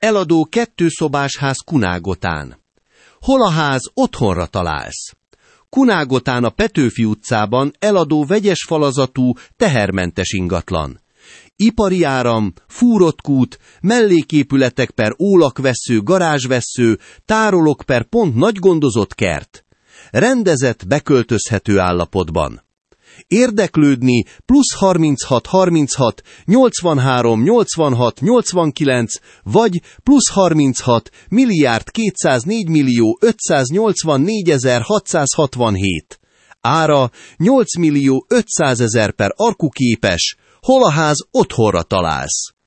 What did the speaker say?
Eladó 2 szobás ház Kunágotán. Hol a ház, otthonra találsz. Kunágotán a Petőfi utcában eladó vegyes falazatú, tehermentes ingatlan. Ipari áram, fúrott kút, melléképületek per ólakvessző, garázsvessző, tárolók per pont nagy gondozott kert. Rendezett, beköltözhető állapotban. Érdeklődni plusz 36 36 83 86 89 vagy plusz 36 milliárd 204 millió 584 667. Ára 8 millió 500 000 per arkuképes. Hol a ház, otthonra találsz.